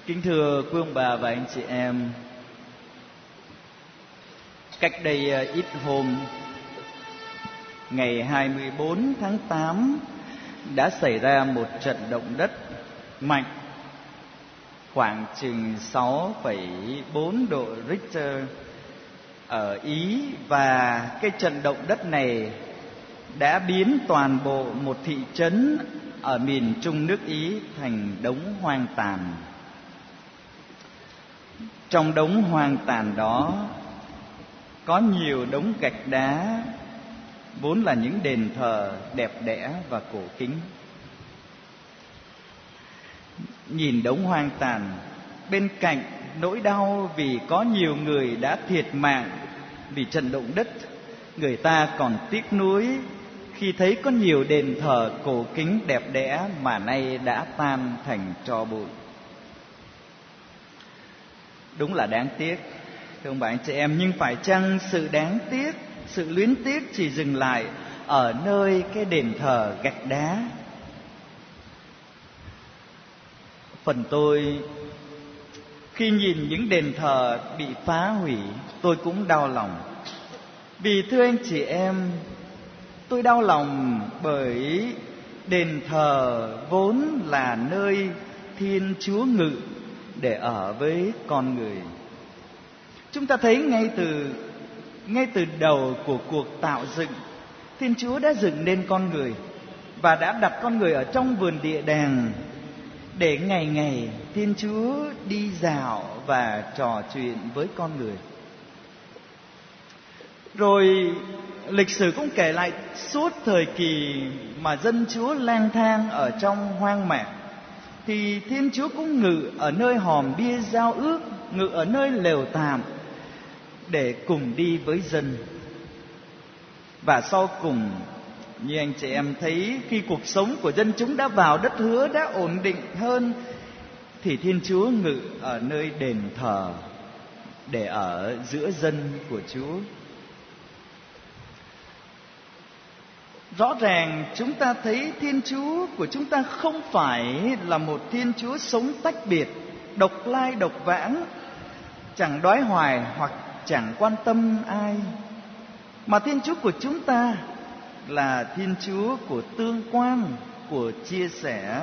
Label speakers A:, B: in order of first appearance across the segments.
A: Kính thưa quý ông bà và anh chị em, cách đây ít hôm, ngày 24 tháng 8 đã xảy ra một trận động đất mạnh khoảng chừng 6,4 độ Richter ở Ý, và cái trận động đất này đã biến toàn bộ một thị trấn ở miền trung nước Ý thành đống hoang tàn. Trong đống hoang tàn đó có nhiều đống gạch đá vốn là những đền thờ đẹp đẽ và cổ kính. Nhìn đống hoang tàn, bên cạnh nỗi đau vì có nhiều người đã thiệt mạng vì trận động đất, người ta còn tiếc nuối khi thấy có nhiều đền thờ cổ kính đẹp đẽ mà nay đã tan thành tro bụi. Đúng là đáng tiếc, thưa ông bà anh chị em, nhưng phải chăng sự đáng tiếc, sự luyến tiếc chỉ dừng lại ở nơi cái đền thờ gạch đá? Phần tôi, khi nhìn những đền thờ bị phá hủy, tôi cũng đau lòng. Vì thưa anh chị em, tôi đau lòng bởi đền thờ vốn là nơi Thiên Chúa ngự để ở với con người. Chúng ta thấy ngay từ đầu của cuộc tạo dựng, Thiên Chúa đã dựng nên con người và đã đặt con người ở trong vườn địa đàng để ngày ngày Thiên Chúa đi dạo và trò chuyện với con người. Rồi lịch sử cũng kể lại suốt thời kỳ mà dân Chúa lang thang ở trong hoang mạc, thì Thiên Chúa cũng ngự ở nơi hòm bia giao ước, ngự ở nơi lều tạm để cùng đi với dân. Và sau cùng, như anh chị em thấy, khi cuộc sống của dân chúng đã vào đất hứa, đã ổn định hơn, thì Thiên Chúa ngự ở nơi đền thờ để ở giữa dân của Chúa. Rõ ràng chúng ta thấy Thiên Chúa của chúng ta không phải là một Thiên Chúa sống tách biệt, độc lai độc vãng, chẳng đoái hoài hoặc chẳng quan tâm ai, mà Thiên Chúa của chúng ta là Thiên Chúa của tương quan, của chia sẻ.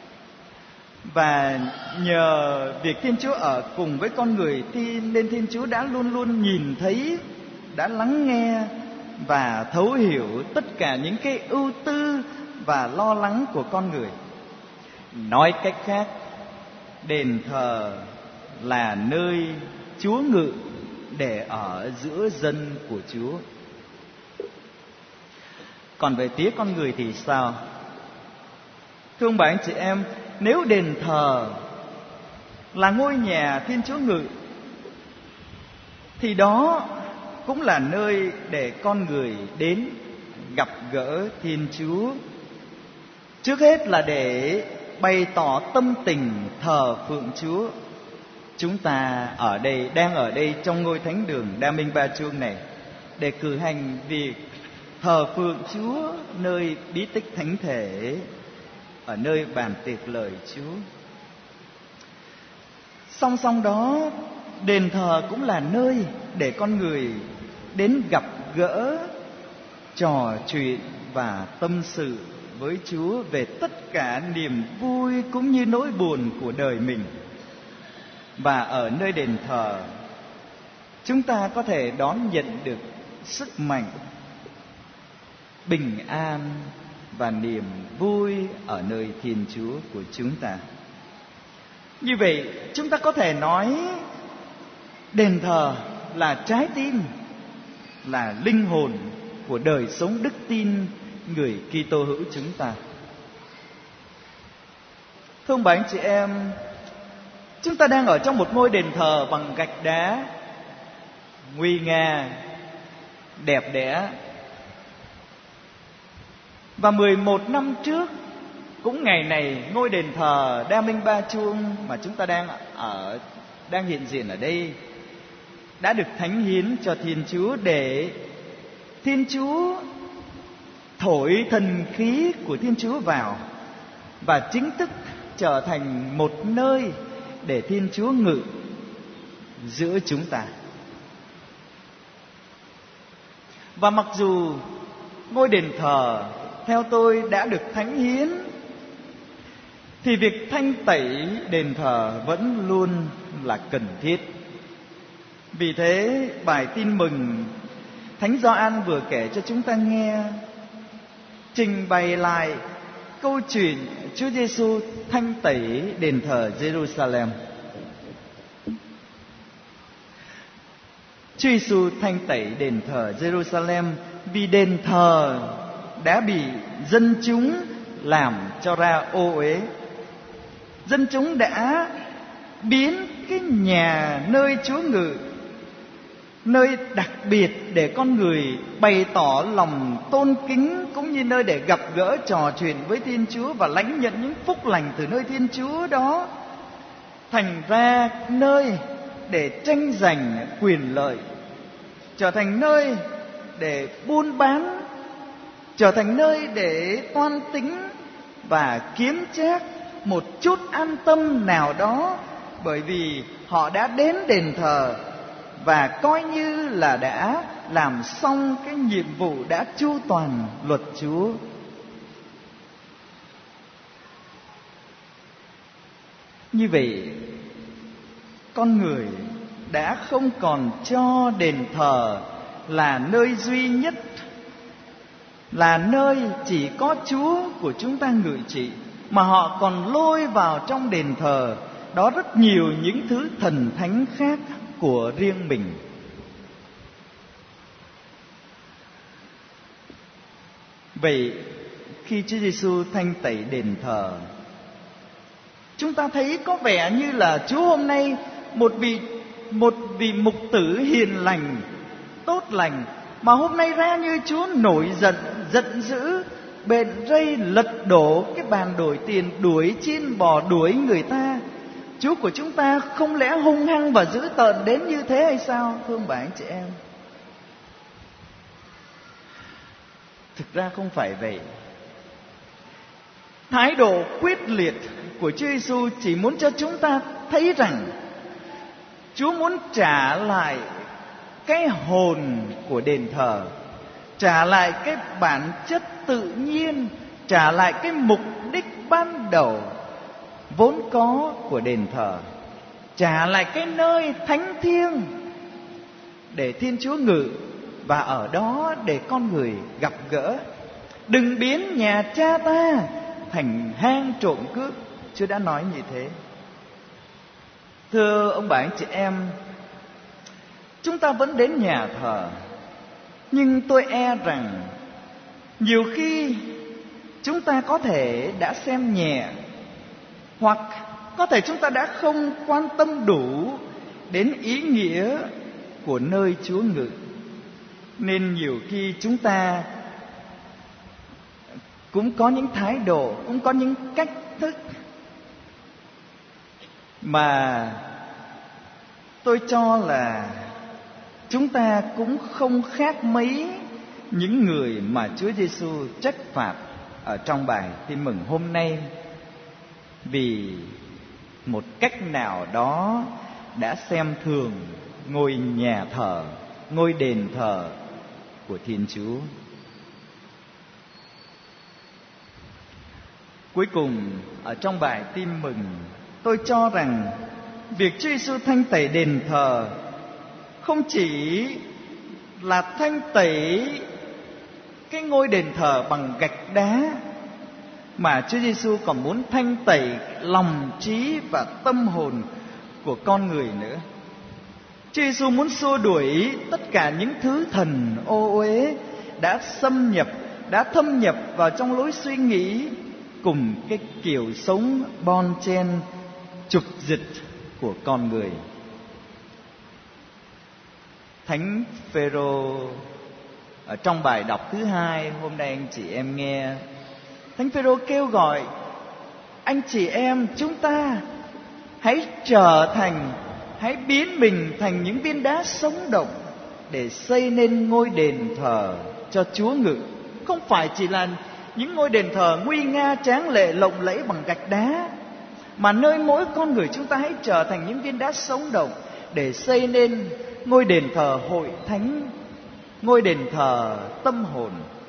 A: Và nhờ việc Thiên Chúa ở cùng với con người nên Thiên Chúa đã luôn luôn nhìn thấy, đã lắng nghe và thấu hiểu tất cả những cái ưu tư và lo lắng của con người. Nói cách khác, đền thờ là nơi Chúa ngự để ở giữa dân của Chúa. Còn về phía con người thì sao? Thưa ông bà anh chị em, nếu đền thờ là ngôi nhà Thiên Chúa ngự, thì đó cũng là nơi để con người đến gặp gỡ Thiên Chúa. Trước hết là để bày tỏ tâm tình thờ phượng Chúa. Chúng ta đang ở đây trong ngôi thánh đường Đa Minh Ba Chuông này để cử hành việc thờ phượng Chúa nơi bí tích thánh thể, ở nơi bàn tiệc lời Chúa. Song song đó, đền thờ cũng là nơi để con người đến gặp gỡ, trò chuyện và tâm sự với Chúa về tất cả niềm vui cũng như nỗi buồn của đời mình. Và ở nơi đền thờ, chúng ta có thể đón nhận được sức mạnh, bình an và niềm vui ở nơi Thiên Chúa của chúng ta. Như vậy, chúng ta có thể nói đền thờ là trái tim, là linh hồn của đời sống đức tin người Kitô hữu chúng ta. Thưa ông bà anh chị em, chúng ta đang ở trong một ngôi đền thờ bằng gạch đá, nguy nga, đẹp đẽ. Và 11 năm trước, cũng ngày này, ngôi đền thờ Đa Minh Ba Chuông mà chúng ta đang hiện diện ở đây đã được thánh hiến cho Thiên Chúa, để Thiên Chúa thổi thần khí của Thiên Chúa vào và chính thức trở thành một nơi để Thiên Chúa ngự giữa chúng ta. Và mặc dù ngôi đền thờ theo tôi đã được thánh hiến, thì việc thanh tẩy đền thờ vẫn luôn là cần thiết. Vì thế bài tin mừng Thánh Gioan vừa kể cho chúng ta nghe trình bày lại câu chuyện Chúa Giêsu thanh tẩy đền thờ Jerusalem. Chúa Giêsu thanh tẩy đền thờ Jerusalem vì đền thờ đã bị dân chúng làm cho ra ô uế. Dân chúng đã biến cái nhà nơi Chúa ngự, nơi đặc biệt để con người bày tỏ lòng tôn kính, cũng như nơi để gặp gỡ trò chuyện với Thiên Chúa và lãnh nhận những phúc lành từ nơi Thiên Chúa đó, thành ra nơi để tranh giành quyền lợi, trở thành nơi để buôn bán, trở thành nơi để toan tính và kiếm trác một chút an tâm nào đó, bởi vì họ đã đến đền thờ và coi như là đã làm xong cái nhiệm vụ, đã chu toàn luật Chúa. Như vậy, con người đã không còn cho đền thờ là nơi duy nhất, là nơi chỉ có Chúa của chúng ta ngự trị, mà họ còn lôi vào trong đền thờ đó rất nhiều những thứ thần thánh khác của riêng mình. Vậy khi Chúa Giêsu thanh tẩy đền thờ, chúng ta thấy có vẻ như là Chúa hôm nay một vị mục tử hiền lành, tốt lành, mà hôm nay ra như Chúa nổi giận, giận dữ, bện rây lật đổ cái bàn đổi tiền, đuổi chiên bò, đuổi người ta. Chúa của chúng ta không lẽ hung hăng và dữ tợn đến như thế hay sao, thưa ông bà anh chị em? Thực ra không phải vậy. Thái độ quyết liệt của Chúa Giêsu chỉ muốn cho chúng ta thấy rằng Chúa muốn trả lại cái hồn của đền thờ, trả lại cái bản chất tự nhiên, trả lại cái mục đích ban đầu vốn có của đền thờ, trả lại cái nơi thánh thiêng để Thiên Chúa ngự, và ở đó để con người gặp gỡ. Đừng biến nhà Cha ta thành hang trộm cướp, Chúa đã nói như thế. Thưa ông bà anh chị em, chúng ta vẫn đến nhà thờ, nhưng tôi e rằng nhiều khi chúng ta có thể đã xem nhẹ, hoặc có thể chúng ta đã không quan tâm đủ đến ý nghĩa của nơi Chúa ngự. Nên nhiều khi chúng ta cũng có những thái độ, cũng có những cách thức mà tôi cho là chúng ta cũng không khác mấy những người mà Chúa Giêsu trách phạt ở trong bài tin mừng hôm nay, vì một cách nào đó đã xem thường ngôi nhà thờ, ngôi đền thờ của Thiên Chúa. Cuối cùng, ở trong bài tin mừng, tôi cho rằng việc Chúa Giêsu thanh tẩy đền thờ không chỉ là thanh tẩy cái ngôi đền thờ bằng gạch đá, mà Chúa Giêsu còn muốn thanh tẩy lòng trí và tâm hồn của con người nữa. Chúa Giêsu muốn xua đuổi tất cả những thứ thần ô uế đã xâm nhập, đã thâm nhập vào trong lối suy nghĩ cùng cái kiểu sống bon chen trục dịch của con người. Thánh Phêrô ở trong bài đọc thứ 2 hôm nay anh chị em nghe, Thánh Phêrô kêu gọi anh chị em chúng ta hãy hãy biến mình thành những viên đá sống động để xây nên ngôi đền thờ cho Chúa ngự. Không phải chỉ là những ngôi đền thờ nguy nga tráng lệ lộng lẫy bằng gạch đá, mà nơi mỗi con người chúng ta hãy trở thành những viên đá sống động để xây nên ngôi đền thờ hội thánh, ngôi đền thờ tâm hồn.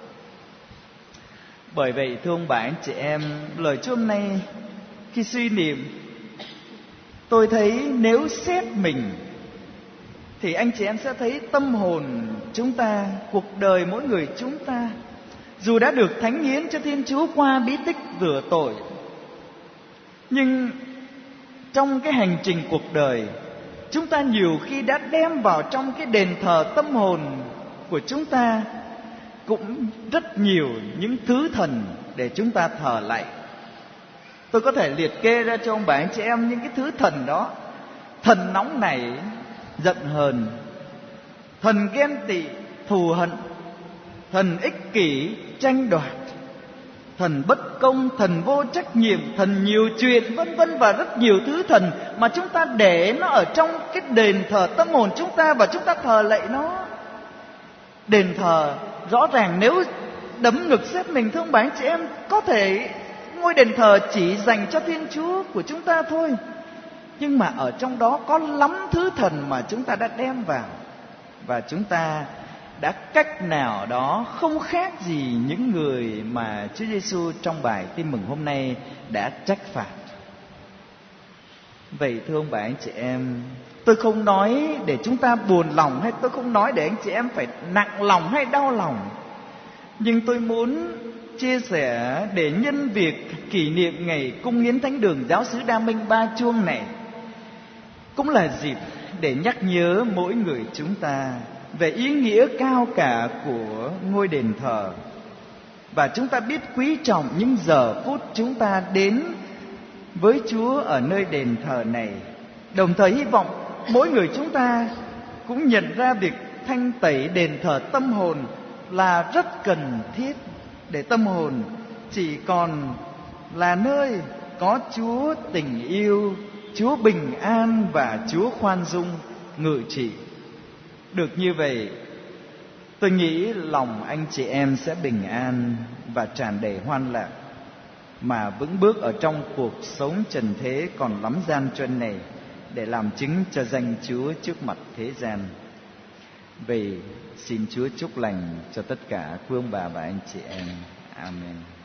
A: Bởi vậy thưa ông bà anh chị em, lời Chúa hôm nay khi suy niệm, tôi thấy nếu xét mình thì anh chị em sẽ thấy tâm hồn chúng ta, cuộc đời mỗi người chúng ta, dù đã được thánh hiến cho Thiên Chúa qua bí tích rửa tội, nhưng trong cái hành trình cuộc đời, chúng ta nhiều khi đã đem vào trong cái đền thờ tâm hồn của chúng ta cũng rất nhiều những thứ thần để chúng ta thờ lạy. Tôi có thể liệt kê ra cho ông bà anh chị em những cái thứ thần đó: thần nóng nảy, giận hờn; thần ghen tị, thù hận; thần ích kỷ, tranh đoạt; thần bất công, thần vô trách nhiệm, thần nhiều chuyện, vân vân, và rất nhiều thứ thần mà chúng ta để nó ở trong cái đền thờ tâm hồn chúng ta và chúng ta thờ lạy nó. Đền thờ rõ ràng nếu đấm ngực xét mình, thưa ông bà anh chị em, có thể ngôi đền thờ chỉ dành cho Thiên Chúa của chúng ta thôi, nhưng mà ở trong đó có lắm thứ thần mà chúng ta đã đem vào, và chúng ta đã cách nào đó không khác gì những người mà Chúa Giêsu trong bài Tin Mừng hôm nay đã trách phạt. Vậy thưa ông bà anh chị em, tôi không nói để chúng ta buồn lòng, hay tôi không nói để anh chị em phải nặng lòng hay đau lòng, nhưng tôi muốn chia sẻ để nhân việc kỷ niệm ngày cung hiến thánh đường giáo xứ Đa Minh Ba Chuông này cũng là dịp để nhắc nhớ mỗi người chúng ta về ý nghĩa cao cả của ngôi đền thờ, và chúng ta biết quý trọng những giờ phút chúng ta đến với Chúa ở nơi đền thờ này. Đồng thời hy vọng mỗi người chúng ta cũng nhận ra việc thanh tẩy đền thờ tâm hồn là rất cần thiết, để tâm hồn chỉ còn là nơi có Chúa tình yêu, Chúa bình an và Chúa khoan dung ngự trị. Được như vậy, tôi nghĩ lòng anh chị em sẽ bình an và tràn đầy hoan lạc, mà vững bước ở trong cuộc sống trần thế còn lắm gian truân này, để làm chứng cho danh Chúa trước mặt thế gian. Vậy xin Chúa chúc lành cho tất cả quý ông bà và anh chị em. Amen.